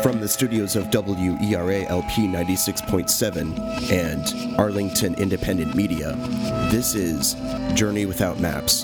From the studios of WERA LP 96.7 and Arlington Independent Media, this is Journey Without Maps.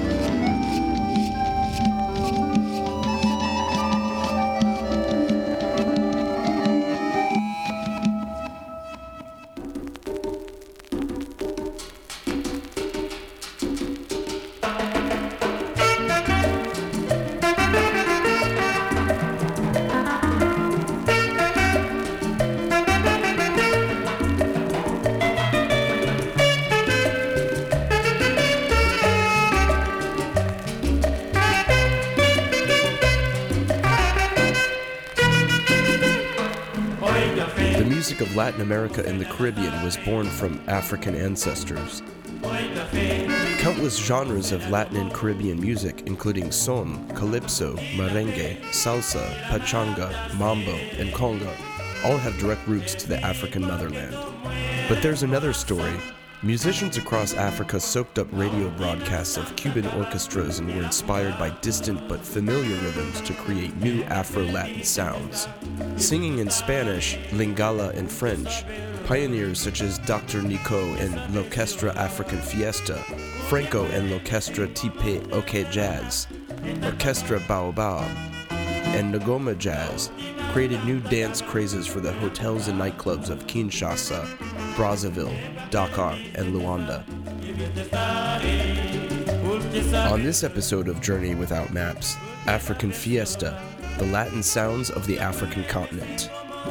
The music of Latin America and the Caribbean was born from African ancestors. Countless genres of Latin and Caribbean music, including son, calypso, merengue, salsa, pachanga, mambo, and conga, all have direct roots to the African motherland. But there's another story. Musicians across Africa soaked up radio broadcasts of Cuban orchestras and were inspired by distant but familiar rhythms to create new Afro-Latin sounds. Singing in Spanish, Lingala, and French, pioneers such as Dr. Nico and L'Orchestra African Fiesta, Franco and L'Orchestra Tipe OK Jazz, Orchestra Baobab, and Ngoma Jazz created new dance crazes for the hotels and nightclubs of Kinshasa, Brazzaville, Dakar, and Luanda. On this episode of Journey Without Maps, African Fiesta, the Latin sounds of the African continent.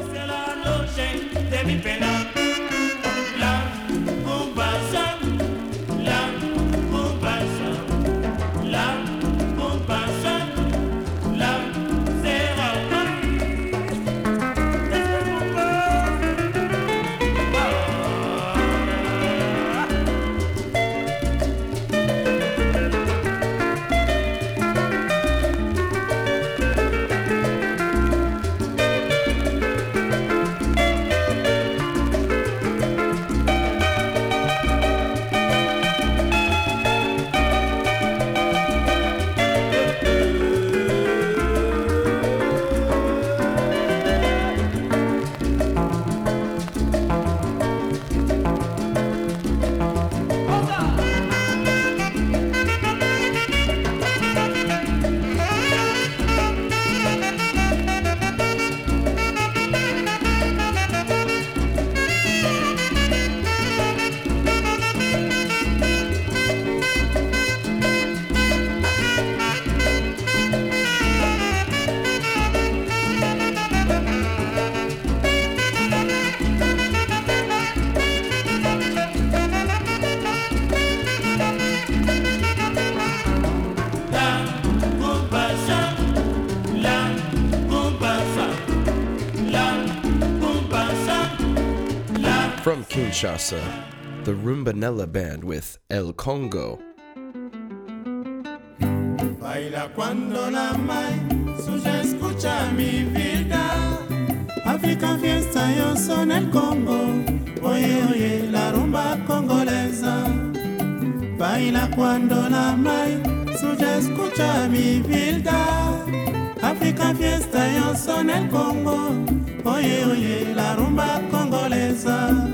From Kinshasa, the Rumbanella Band with El Congo. Baila cuando la mai suya escucha mi vida. African Fiesta, yo son el Congo. Oye, oye, la rumba congolesa. Baila cuando la mai suya escucha mi vida. African Fiesta, yo son el Congo. Oye, oye, la rumba congolesa.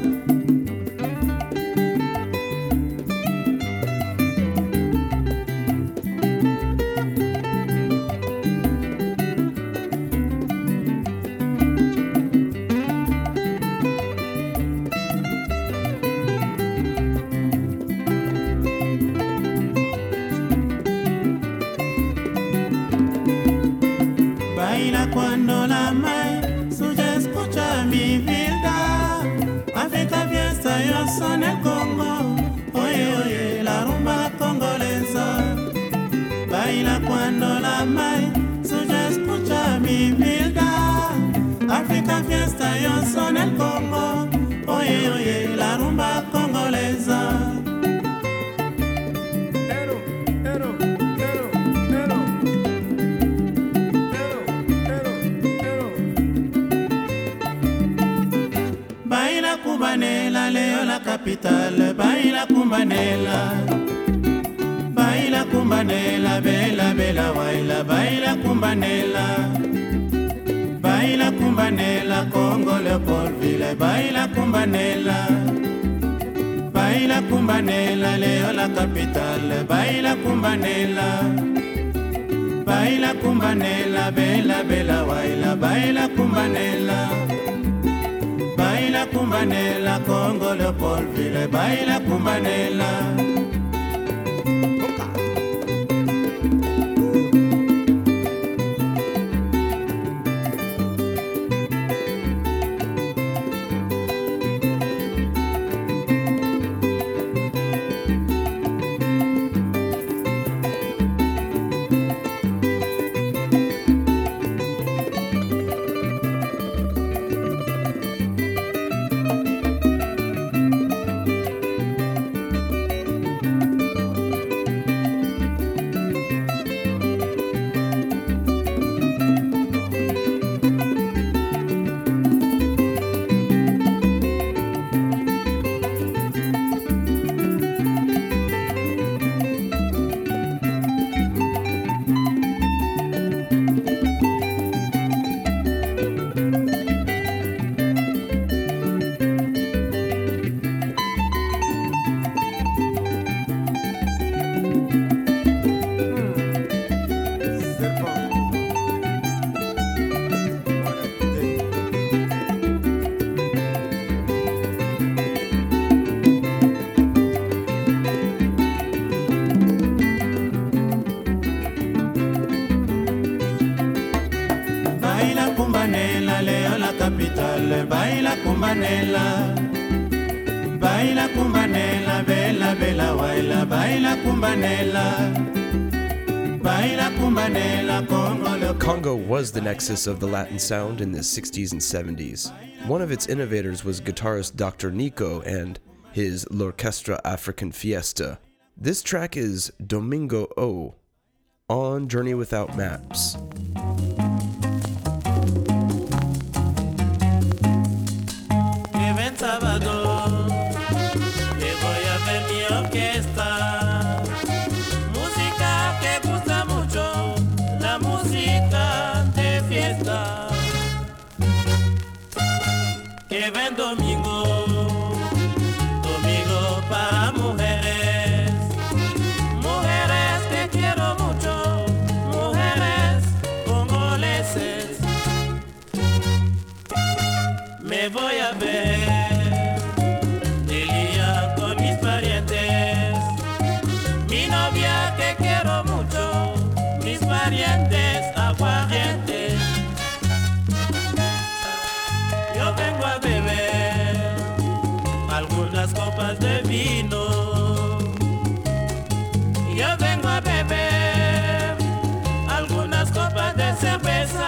Baila cuando la mai suya escucha mi vida. African Fiesta, yo son el Congo. Oye, oye, la rumba congolesa. Baila cuando la mai suya escucha mi vida. African Fiesta, yo son el Congo. Oye, oye, la rumba congolesa. Baila Kumbanela, leo la capital. Baila Kumbanela. Baila Kumbanela, bella, bella, baila. Baila Kumbanela. Baila baila kumbanela Congo Leopoldville baila kumbanela baila kumbanela leo la capitale baila kumbanela baila kumbanela bela bela waila baila kumbanela baila kumbanela Congo Leopoldville baila kumbanela baila kumbanela baila kumbanela bela bela waila baila kumbanela baila kumbanela Congo was the nexus of the Latin sound in the 60s and 70s. One of its innovators was guitarist Dr. Nico and his L'Orchestra African Fiesta. This track is Domingo O on Journey Without Maps. Sábado, que voy a ver mi orquesta, música que gusta mucho, la música de fiesta. Que ven domingo, domingo para mujeres, mujeres que quiero mucho, mujeres congoleses. Me voy a ver. Parientes, aguardientes. Yo vengo a beber algunas copas de vino. Yo vengo a beber algunas copas de cerveza.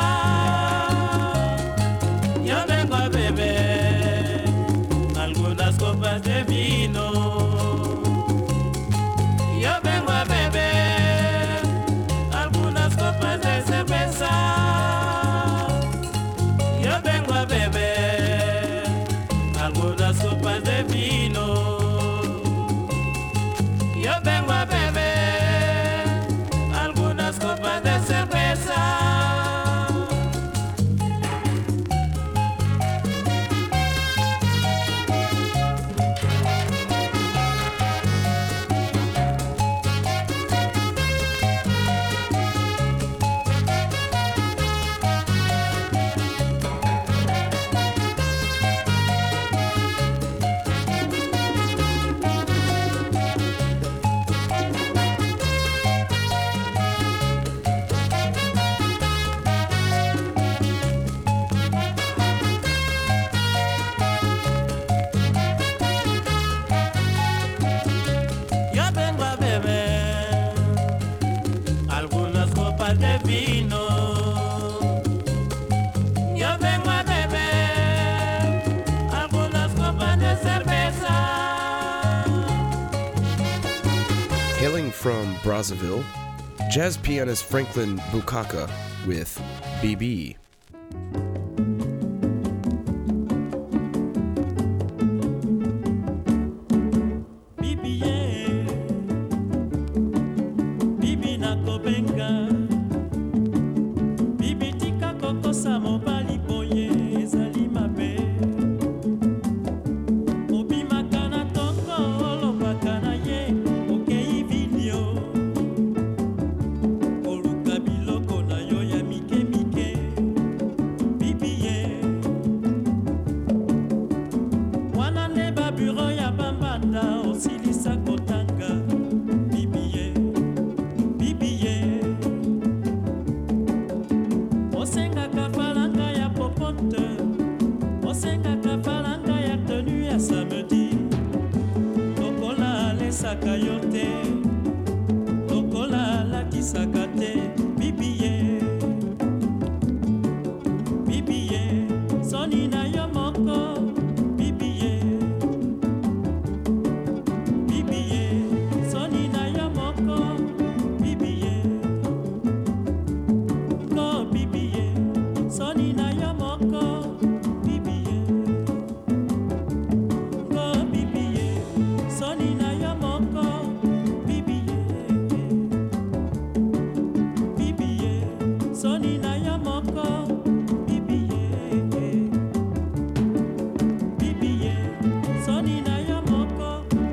Yo vengo a beber algunas copas de vino. Yo vengo a beber de cerveza. Yo vengo a beber algunas copas de vino. Yo vengo a beber algunas copas de cerveza. De vino. Yo vengo a beber algunas copas de cerveza. Hailing from Brazzaville, jazz pianist Franklin Bukaka with BB. Bibi tika koko sa mobali boy okanisaka te bibiye bibiye soni na yo moko bibiye bibiye soni na yo moko bibiye ko bibiye soni na yo moko bibiye ko bibiye soni na yo moko bibiye bibiye soni na yo moko bibiye bibiye soni na yo moko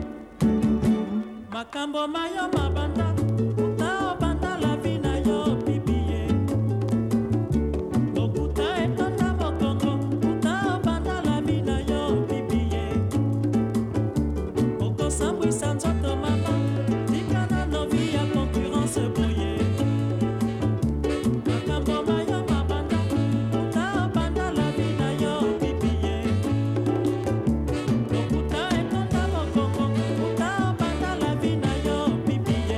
makambo mayo mabanda uta obanda la vi na yo bibiye okuta etonda mokongo uta obanda la vi na yo bibiye okosambwisa nzoto mama tikana novi ya concurrence boye makambo mayo mabanda uta obanda la vi na yo bibiye okuta etonda mokongo uta obanda la vi na yo bibiye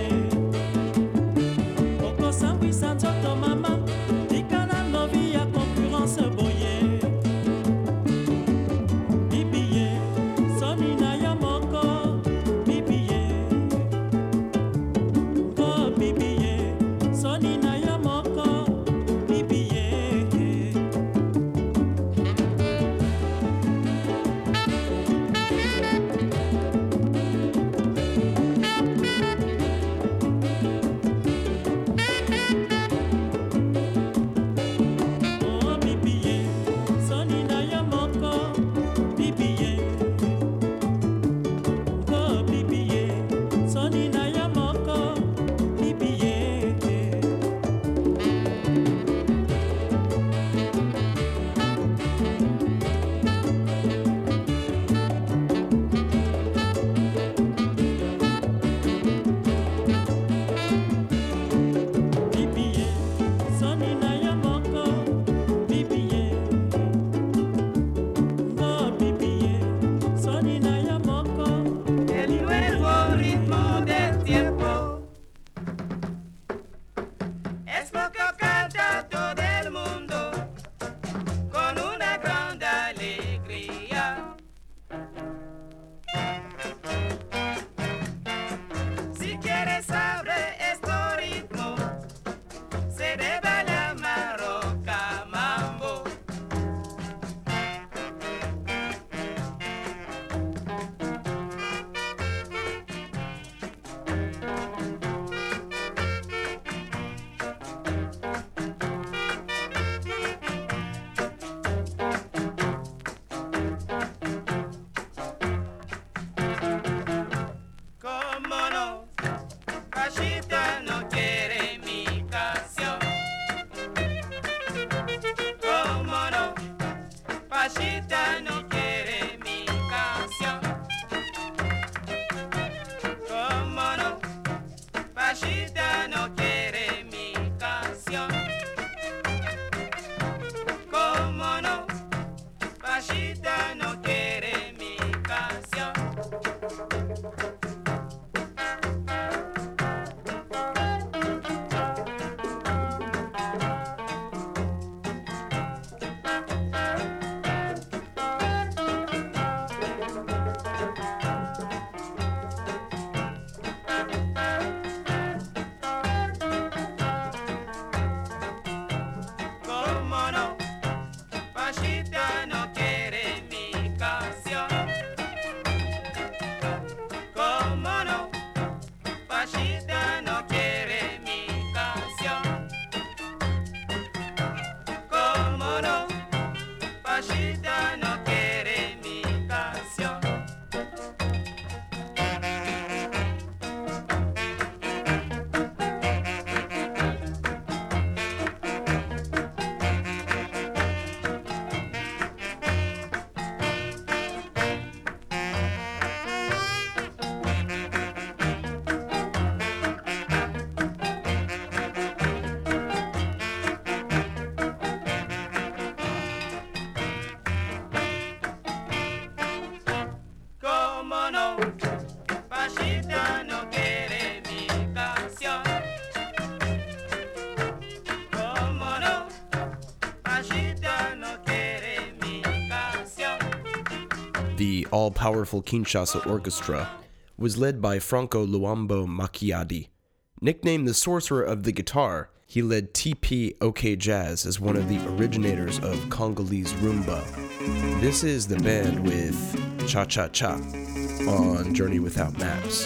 the all-powerful Kinshasa Orchestra, was led by Franco Luambo Makiadi. Nicknamed the Sorcerer of the Guitar, he led TP OK Jazz as one of the originators of Congolese rumba. This is the band with Cha Cha Cha on Journey Without Maps.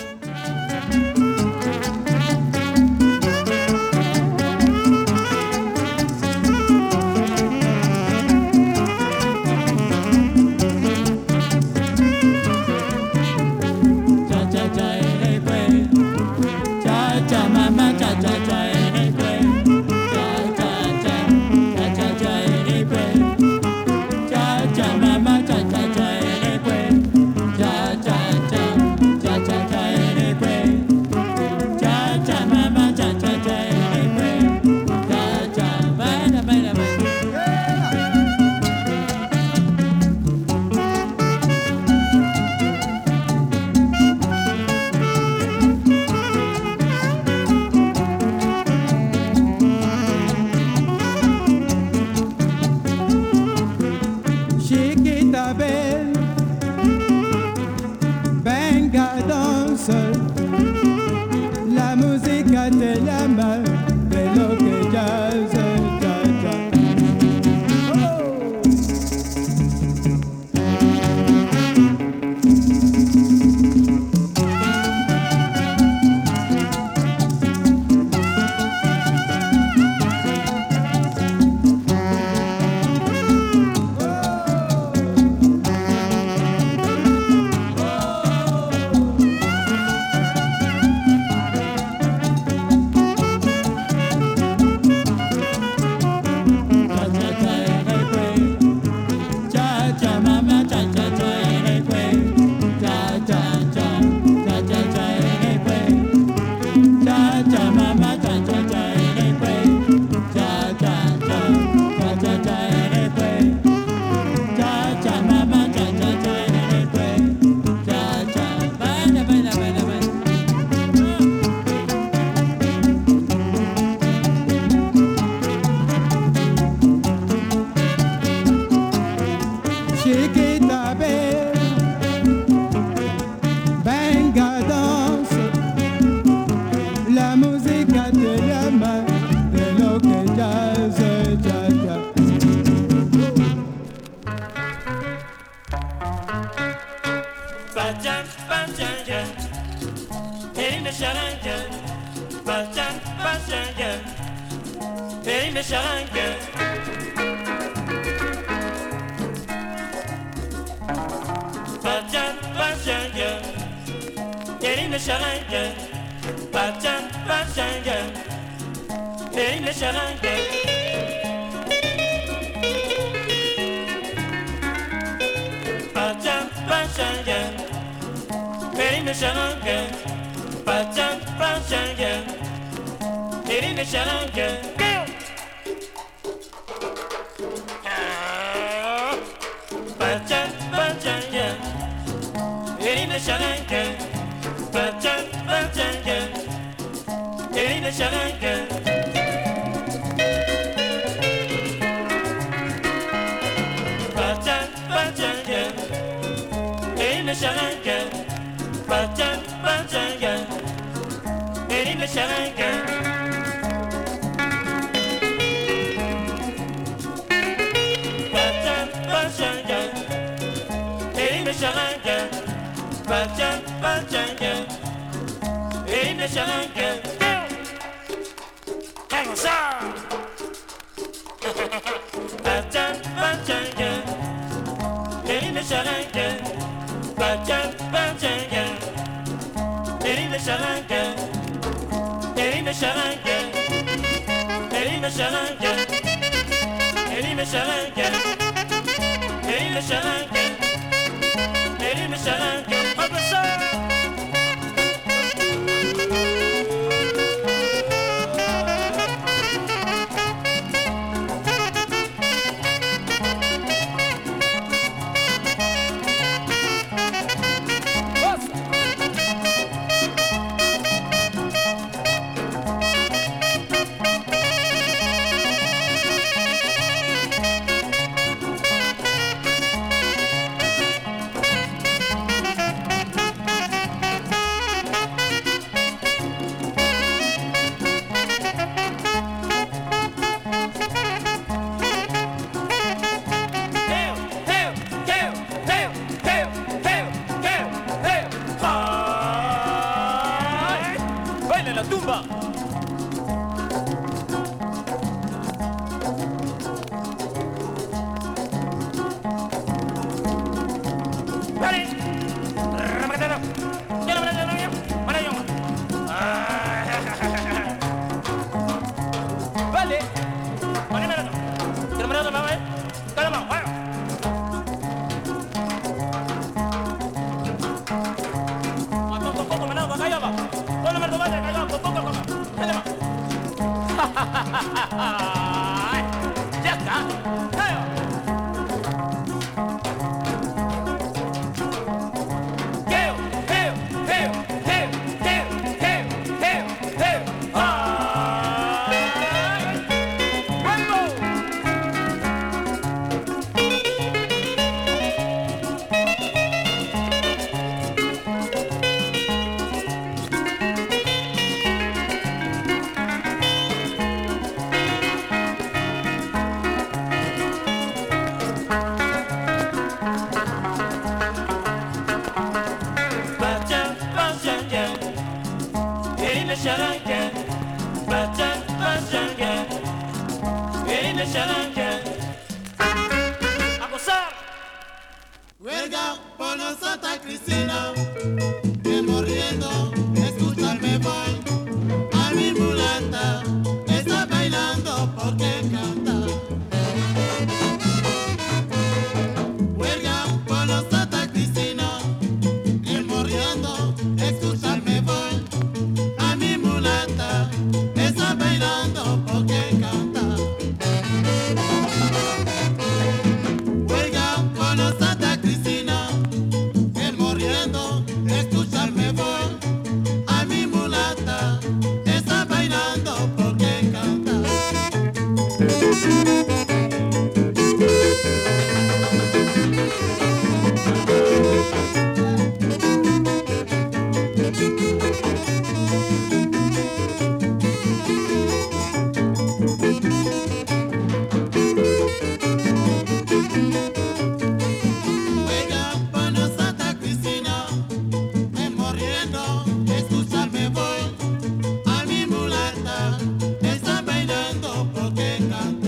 A gozar. Huelga por los Santa Cristina, que morriendo, escúchame voy. A mi mulata está bailando porque canta. Huelga por los Santa Cristina, que morriendo, escúchame voy. A mi mulata está bailando porque canta. Huelga por los Santa Cristina, que morriendo, escucharme voy. A mi mulata está bailando porque canta. Huelga por los Santa Cristina, que morriendo, escucharme voy. A mi mulata está bailando porque canta.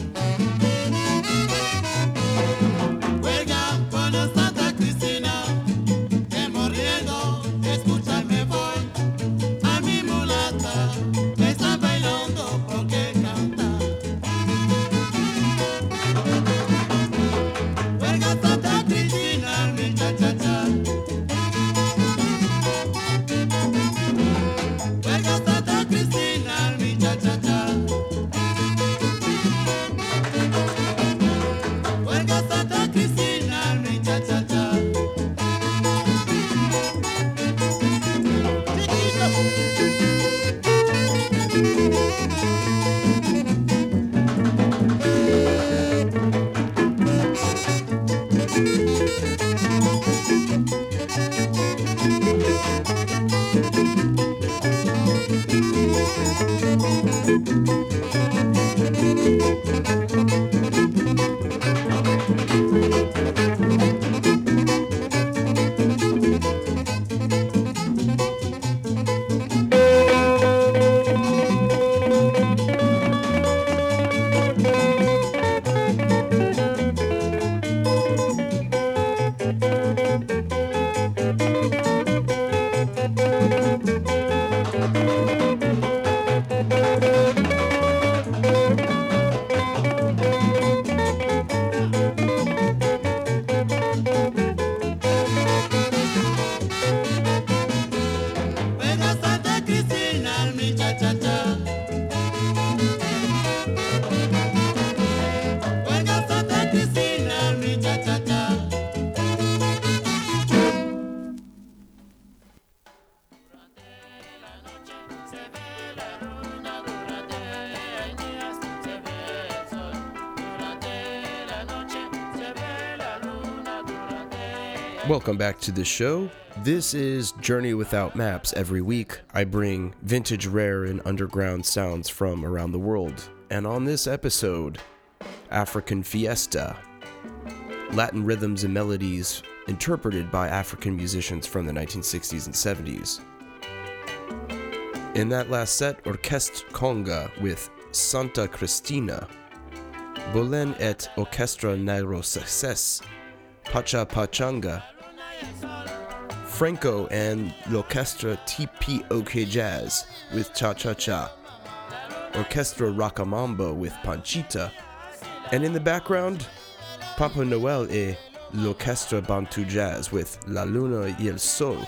Huelga por los Santa Cristina, que morriendo, escucharme voy. A mi mulata está bailando porque canta. Huelga Santa Cristina, mi cha-cha-cha. Huelga Santa Cristina, mi cha-cha-cha. Huelga Santa Cristina, mi cha-cha-cha. Huelga Santa Cristina, mi cha-cha-cha. Huelga Santa Cristina, mi cha-cha-cha. Welcome back to the show. This is Journey Without Maps. Every week, I bring vintage, rare, and underground sounds from around the world. And on this episode, African Fiesta. Latin rhythms and melodies interpreted by African musicians from the 1960s and 70s. In that last set, Orchestre Conga with Santa Cristina. Bolen et Orchestra Negro Success, Pacha Pachanga. Franco and L'Orchestra TPOK Jazz with Cha Cha Cha. Orchestra Rockamamba with Panchita. And in the background, Papa Noel et L'Orchestra Bantu Jazz with La Luna y el Sol.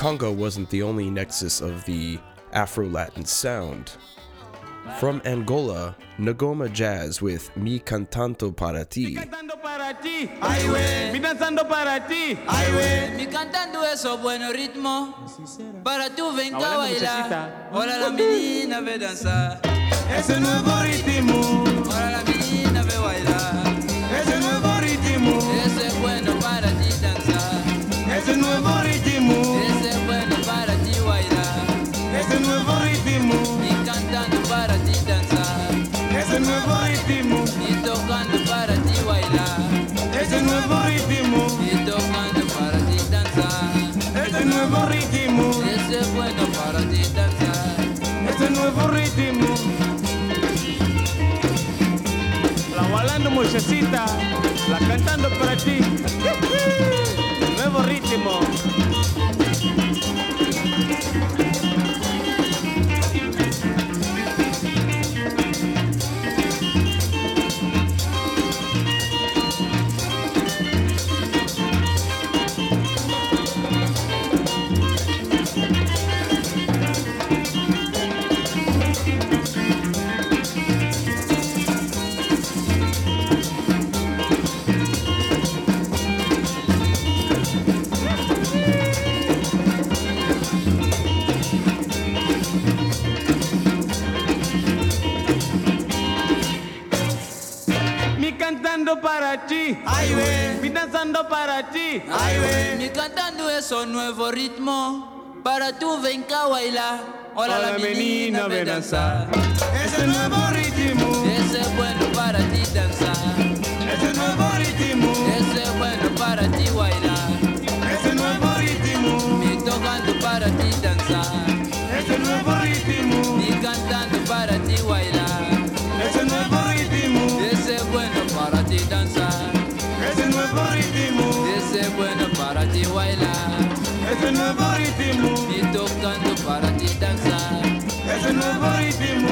Congo wasn't the only nexus of the Afro-Latin sound. From Angola, Ngoma Jazz with Mi Cantando Para Ti. Cantando para ti, ay we, mi danzando para ti, ay we. Mi cantando esos buenos ritmos, para tú venga a Ahora la bailar. muchachita. Ahora la menina ve danzar, Ese nuevo ritmo, ahora la menina ve bailar. ese nuevo ritmo, Ese es bueno para ti danzar, ese nuevo ritmo, ese es bueno para ti bailar. ese nuevo ritmo, Mi cantando para ti danzar, ese nuevo ritmo, y tocando para ti bailar. ese nuevo ritmo, Y tocando para ti danzar, ese nuevo ritmo, ese es bueno para ti danzar. ese nuevo ritmo. La bailando muchachita, la cantando para ti. Nuevo ritmo. Mi cantando para ti, ay we, mi danzando para ti, ay we. Mi cantando esos nuevos ritmos, para tú venga a bailar. Ahora la menina ve danzar, Ese nuevo ritmo, ese es bueno para ti danzar, ese nuevo ritmo, ese es bueno para ti bailar. ese nuevo ritmo, Mi tocando para ti danzar, ese nuevo ritmo, mi cantando para ti bailar. ese nuevo ritmo, Ese es bueno para ti danzar, ese nuevo ritmo, ese es bueno para ti bailar. ese nuevo ritmo, Mi tocando para ti danzar, ese nuevo ritmo.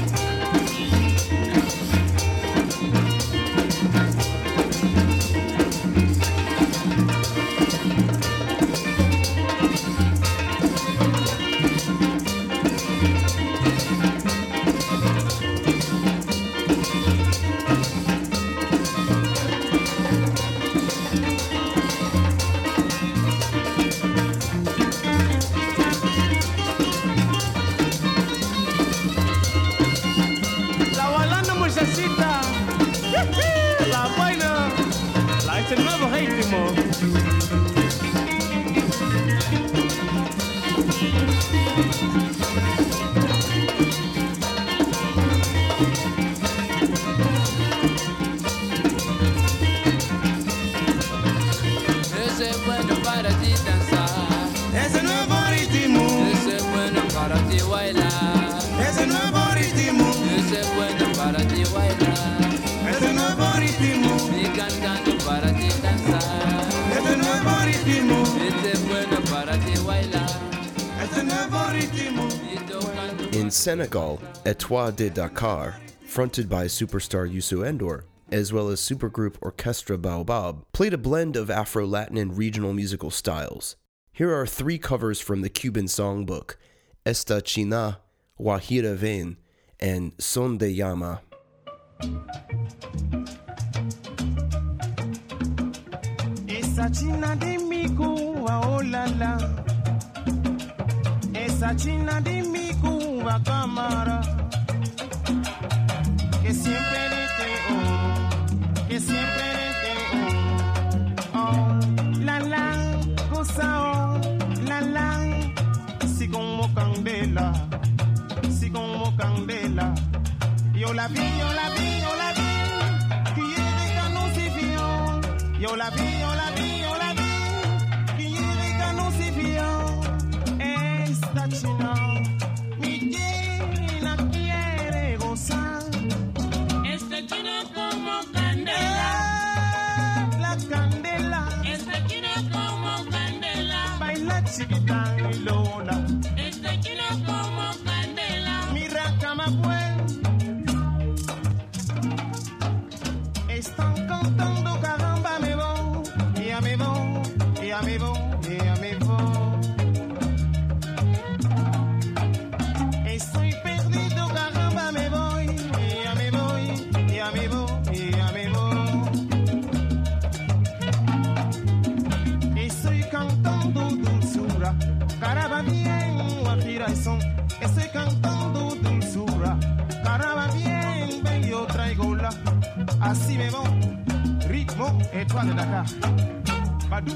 La bailando muchachita, la baila, la ese nuevo ritmo. ese es bueno para ti danzar, Ese nuevo ritmo, ese es bueno para ti bailar. ese nuevo ritmo, Ese es bueno para ti bailar, ese nuevo ritmo, mi cantando para ti danzar. ese nuevo ritmo, Ese es bueno para ti bailar, ese nuevo ritmo. mi tocando. In Senegal, Etoile de Dakar, fronted by superstar Youssou N'Dour, as well as supergroup Orchestra Baobab, played a blend of Afro-Latin and regional musical styles. Here are 3 covers from the Cuban songbook, Esta China, Guajira Ven, and Son de Llama. Esa china de mi Cuba, oh la la. Esa china de mi Cuba, cámara. Que siempre te oh, que siempre te oh. Oh, la la, cosa oh, la la. Si como candela, si como candela. Yo la vi, yo la vi, yo la vi. Quiere que no se vio. Yo la vi, yo la vi, yo la vi. Quiere que no se vio. Esta china, mi china quiere gozar. Este chino como candela, La candela, este chino como candela, baila chiquita y Lola. este chino como candela. Mira cama pues. Están cantando caramba me voy. Así me voy, ritmo étoile de Dakar. Badou.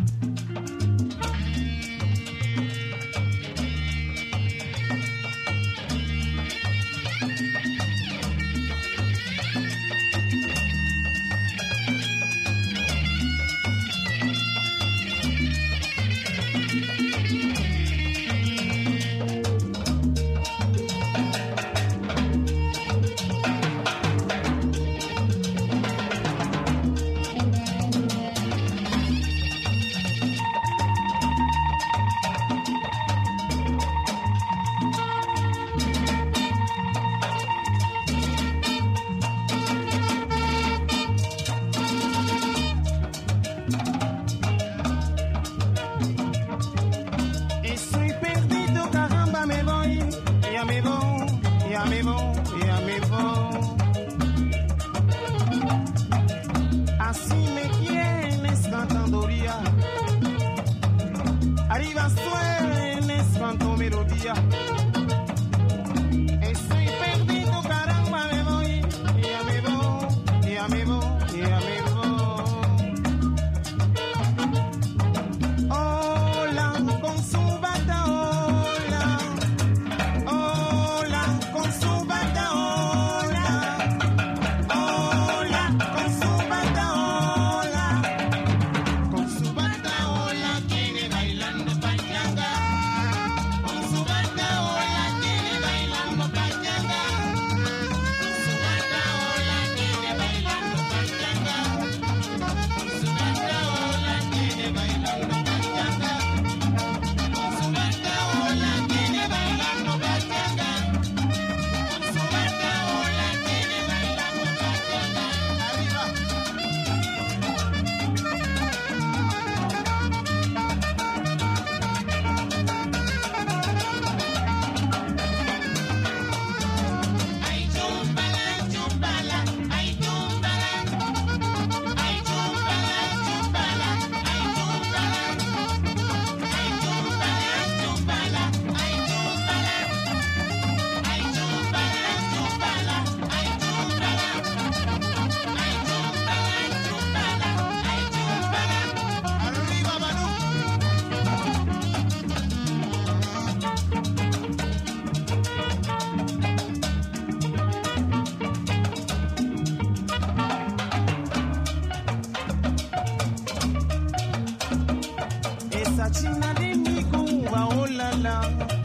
China de mi Cuba, oh la la.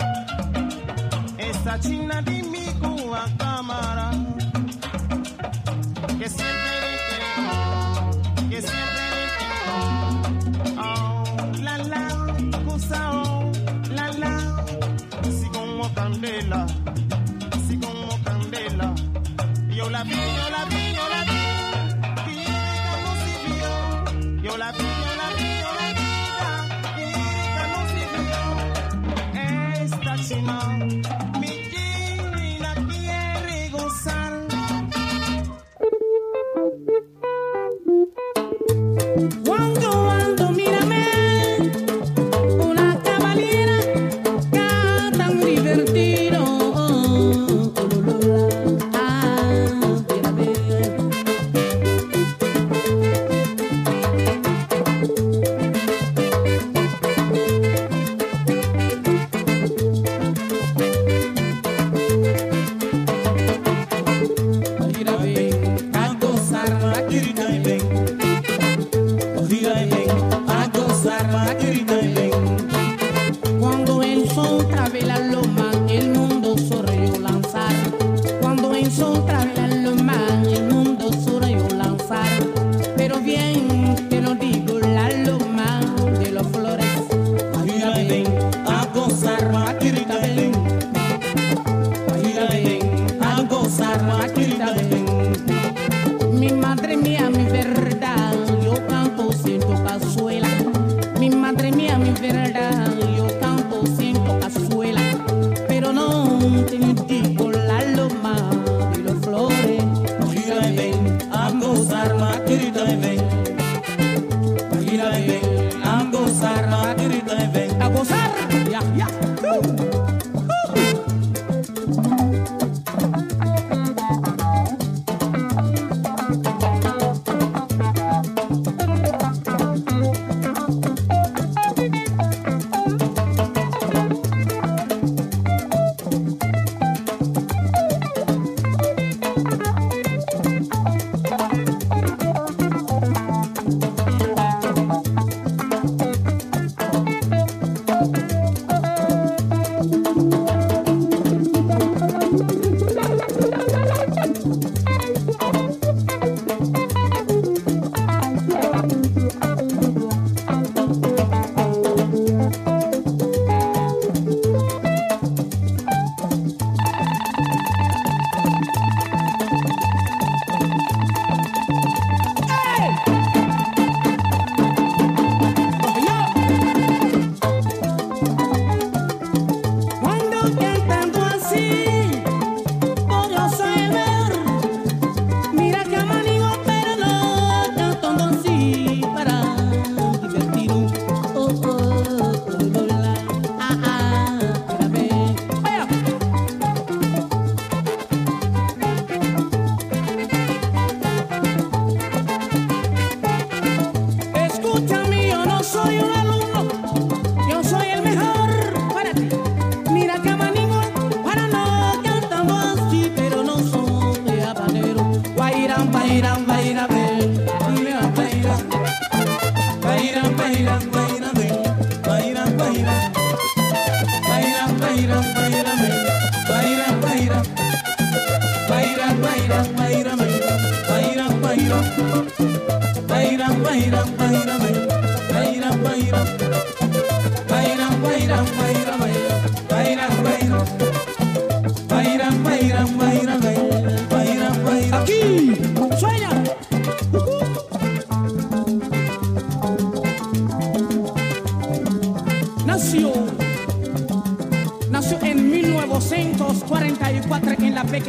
Esa China de mi Cuba, cámara. Que siempre que siempre oh la la, cosa oh la la. Si como candela, si como candela. Yo la vi, yo la vi, yo la vi. Yo la vi, yo la vi, yo la vi. China, mi China quiere gozar. Cuando ando, mírame, una cabalera canta muy divertido. Mi madre mía, mi verdad, yo canto siento cazuela. Mi madre mía, mi verdad, yo canto siento cazuela. Pero no te digo la loma de las flores. Gira ven, a gozar, maquirita ven. Gira ven, a gozar, maquirita ven. A gozar, ya, ya.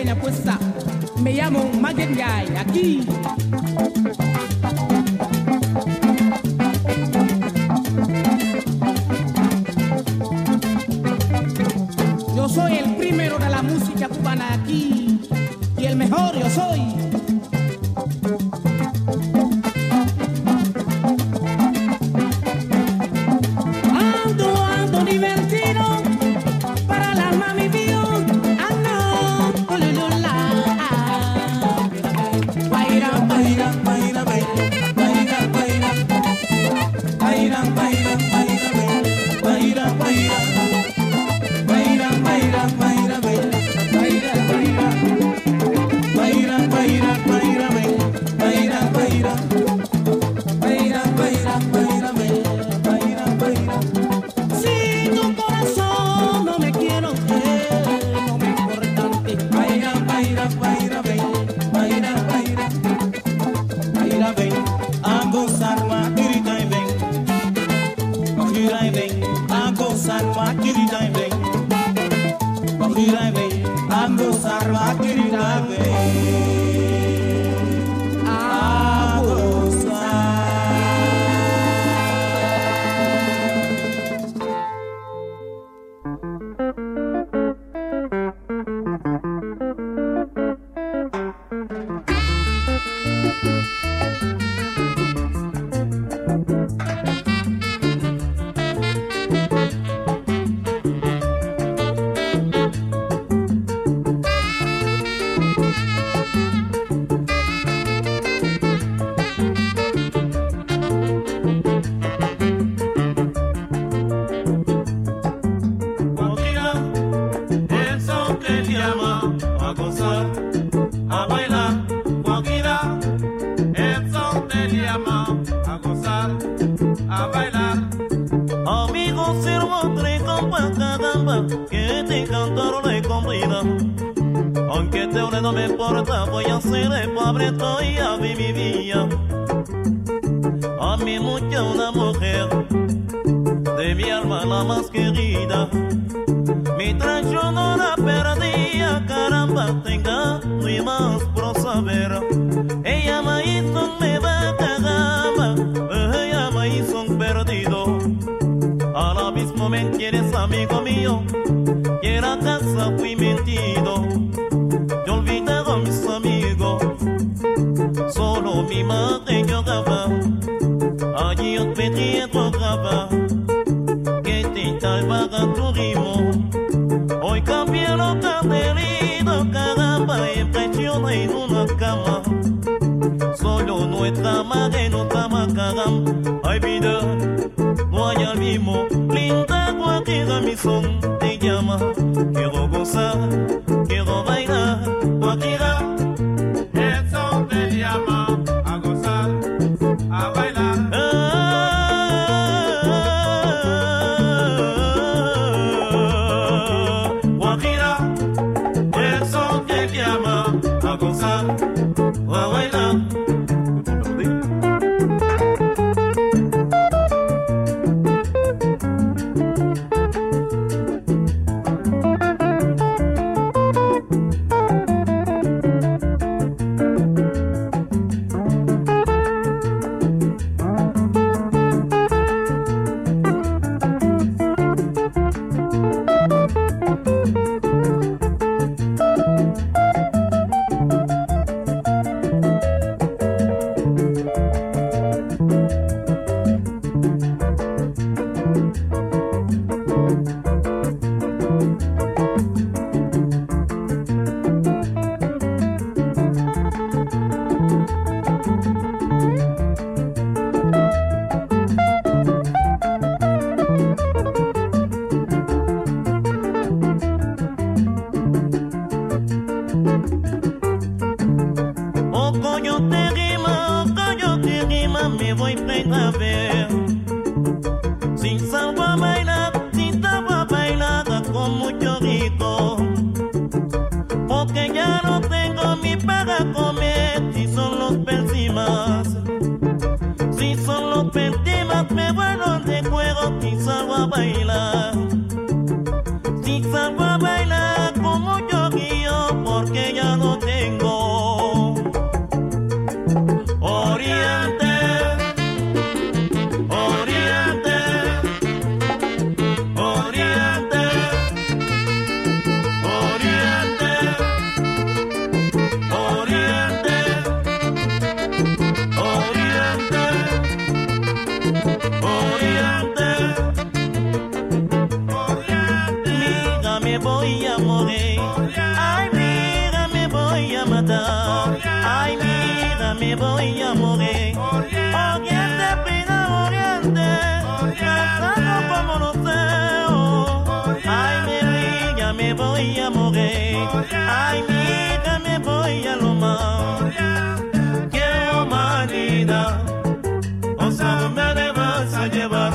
pequeña puesta. Me llamo Magen Yay, aquí. Yo soy el primero de la música cubana aquí y el mejor yo soy. Ando divertido para el alma mi vida. Ando, olulula. Baila, baila, baila, baila, baila, baila, baila, baila, baila, baila, baila. Baila, baila, baila, baila, baila, baila, baila, baila, baila, baila, baila, baila, baila, baila, baila. Si tu corazón no me quiere, no me importante. Baila, baila, baila, baila, baila, baila, ven, a gozar más, querida y ven, querida y ven, a gozar más, querida y ven. Querida ven, a gozar más, querida ven, a gozar. No me importa, voy a ser el pobre todavía de mi vida. A mí mucho una mujer, de mi alma la más querida. Mientras yo no la perdía, caramba, tenga y más por saber. Ella me hizo me va caramba, ella me hizo un perdido. Ahora mismo me quieres amigo mío, que la casa fui mentido. Yo olvidaba a mis amigos, solo mi madre lloraba. Allí yo pedí rogaba que te salvara tu ritmo. Hoy cambié lo carnerido, caramba, impresiona en una cama. Solo nuestra madre nos ama, caramba. Ay vida, no hay al mismo, linda cualquiera mi son te llama. Quiero gozar, quiero bailar, cualquiera. El son te llama a gozar, a bailar. Cualquiera, el son te llama a gozar, a bailar. Porque ya vengo. Oriente, Oriente, Oriente, Oriente, Oriente, Oriente, Oriente, mira me voy a morir, ay mira me voy a matar, ay mira me voy a morir, Oriente, pina Oriente, cantando como los ceos, ay mira me voy a morir, ay mira me voy a lo mal, qué humanidad, o sea me vas a llevar.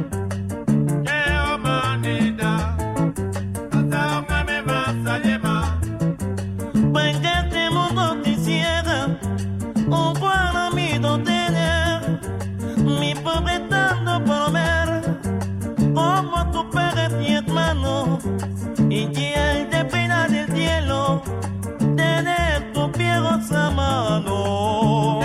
Y quien te pena del cielo, tener tu pie a mano.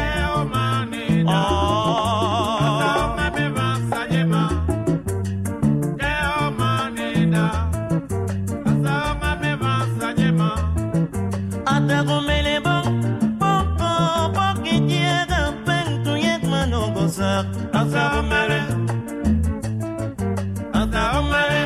Hasta me vas a llevar. Qué humanidad. Hasta me vas a llevar. Hasta comerle poco, porque llega pen tu y hermano gozar. Hasta comerle. Hasta comerle.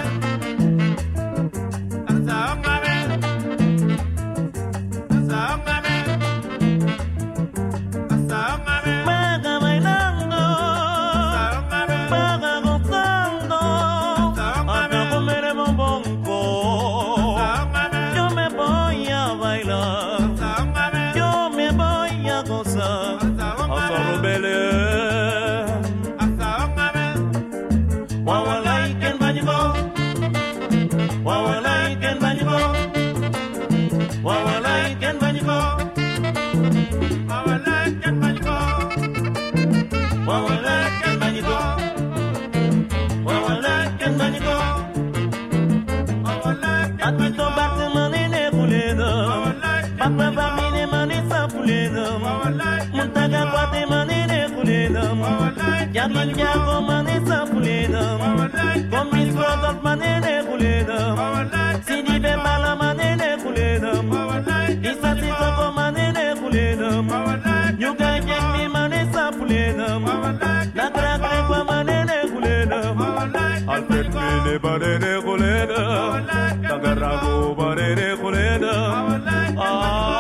Yago manesa pulena, con mis fotos manene pulena, si ni ve mala manene pulena, y si toco manene pulena, you can get me manesa pulena, la craque manene pulena, al petmine manene pulena, la garrago manene pulena,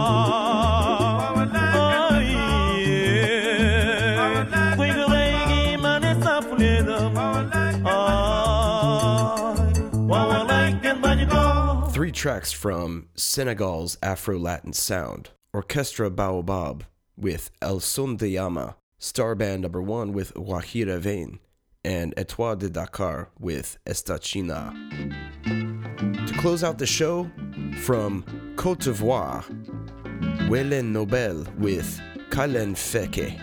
Three tracks from Senegal's Afro-Latin sound, Orchestra Baobab with El Son de Yama, Star Band No. 1 with Wahira Vein, and Etoile de Dakar with Esta China. To close out the show, from Côte d'Ivoire, Welen Nobel with Kalen Feke.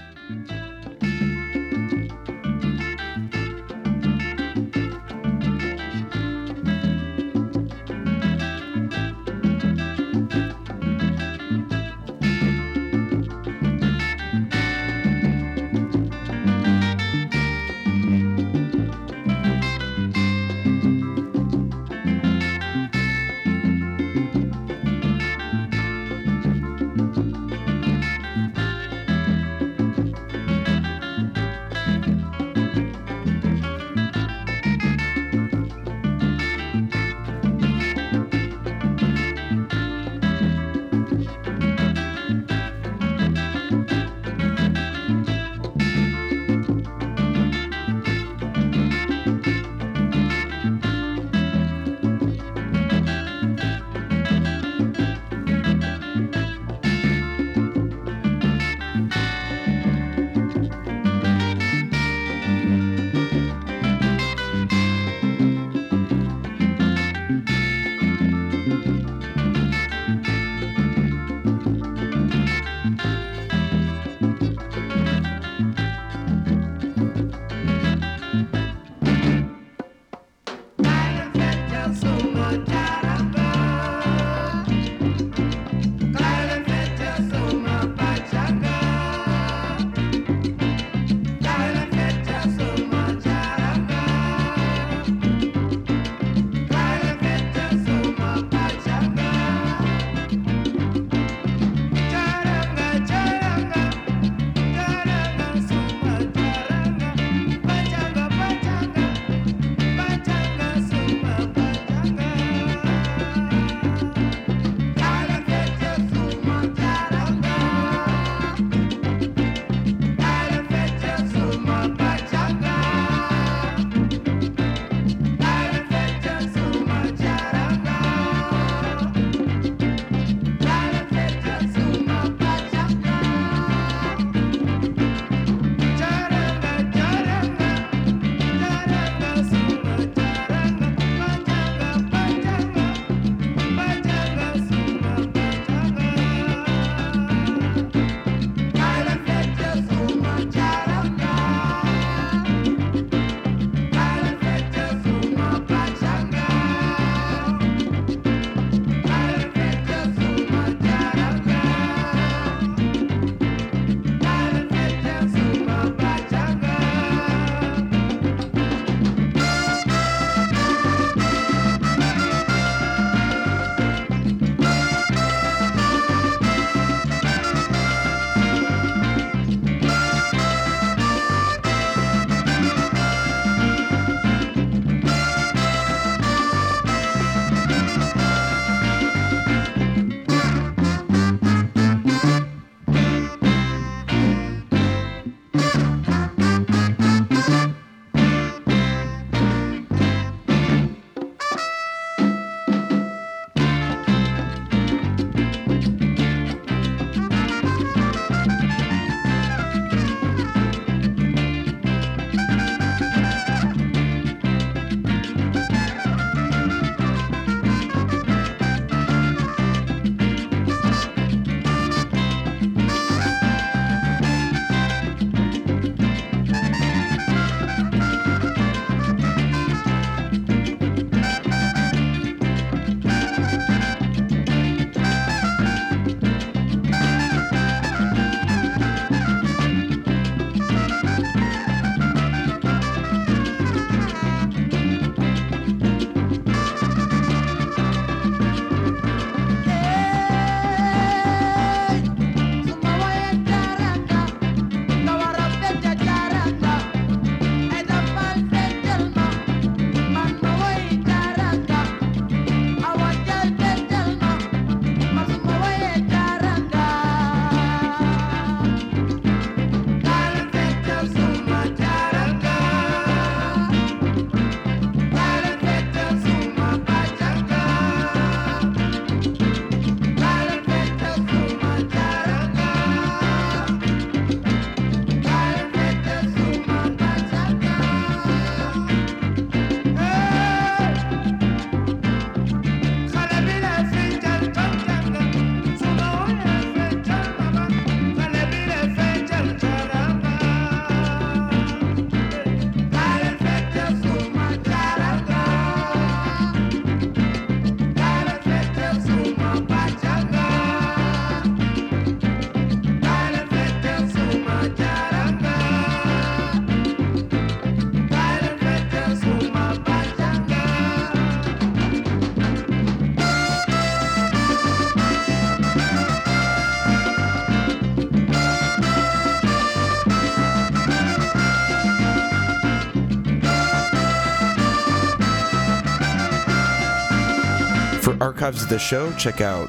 For archives of the show, check out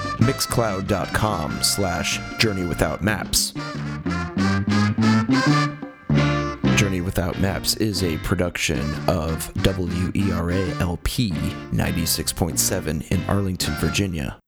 mixcloud.com/journeywithoutmaps. Journey Without Maps is a production of WERA LP 96.7 in Arlington, Virginia.